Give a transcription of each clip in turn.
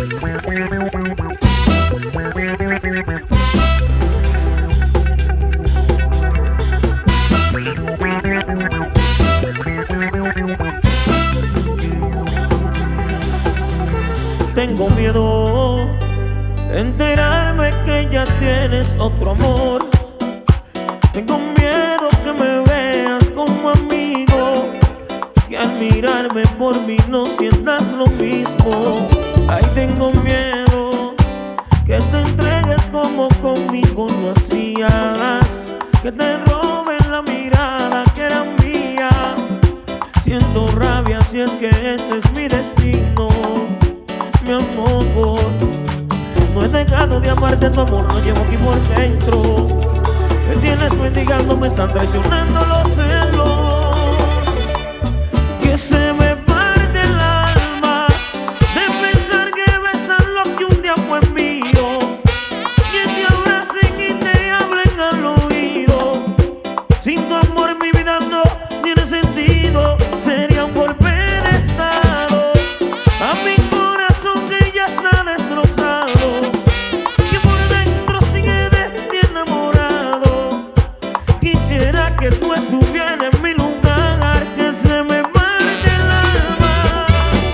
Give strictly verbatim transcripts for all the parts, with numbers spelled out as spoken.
Tengo miedo de enterarme que ya tienes otro amor. Tengo miedo que me veas como amigo, que al mirarme por mí no sientas lo mismo. Ay, tengo miedo que te entregues como conmigo lo hacías, que te roben la mirada que era mía. Siento rabia si es que este es mi destino, mi amor. No he dejado de amarte, tu amor lo llevo aquí por dentro. Me tienes mendigando, me están traicionando los celos, que se me parte el alma de pensar que besas lo que un día fue mío, que te abracen y te hablen al oído. Sin tu amor mi vida no tiene sentido, sería un golpe de estado a mi corazón que ya está destrozado, que por dentro sigue de ti enamorado. Quisiera que tú estuvieras en mi lugar, que se me parte el alma.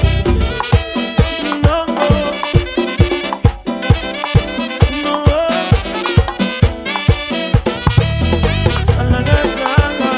No, no, a la garganta.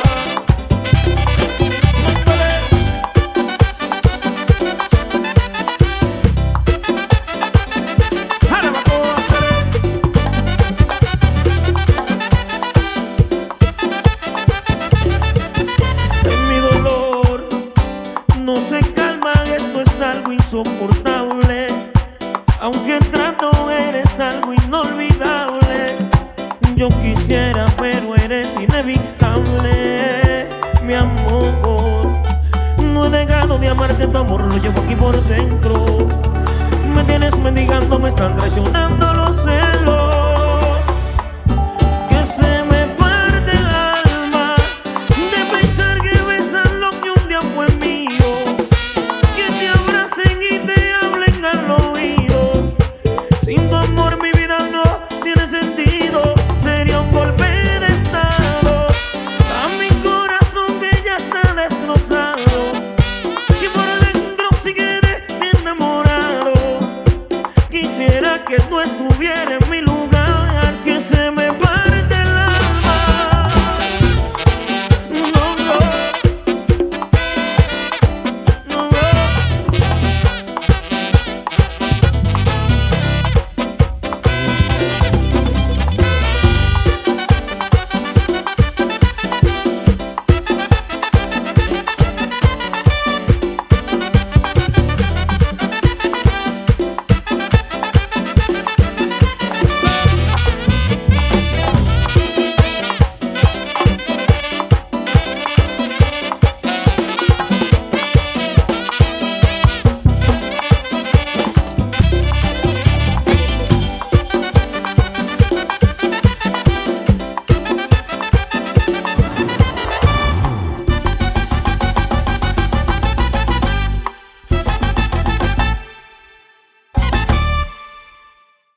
No se calma, esto es algo insoportable. Aunque trato, eres algo inolvidable. Yo quisiera, pero eres inevitable, mi amor. No he dejado de amarte, tu amor lo llevo aquí por dentro. Me tienes mendigando, me están traicionando los celos, que se me parte el alma de pensar que besas lo que un día fue mío, que te abracen y te hablen al oído. Sin tu amor mi vida no tiene sentido, sería un golpe de estado a mi corazón que ya está destrozado, que por dentro sigue de ti enamorado. Quisiera que tú estuvieras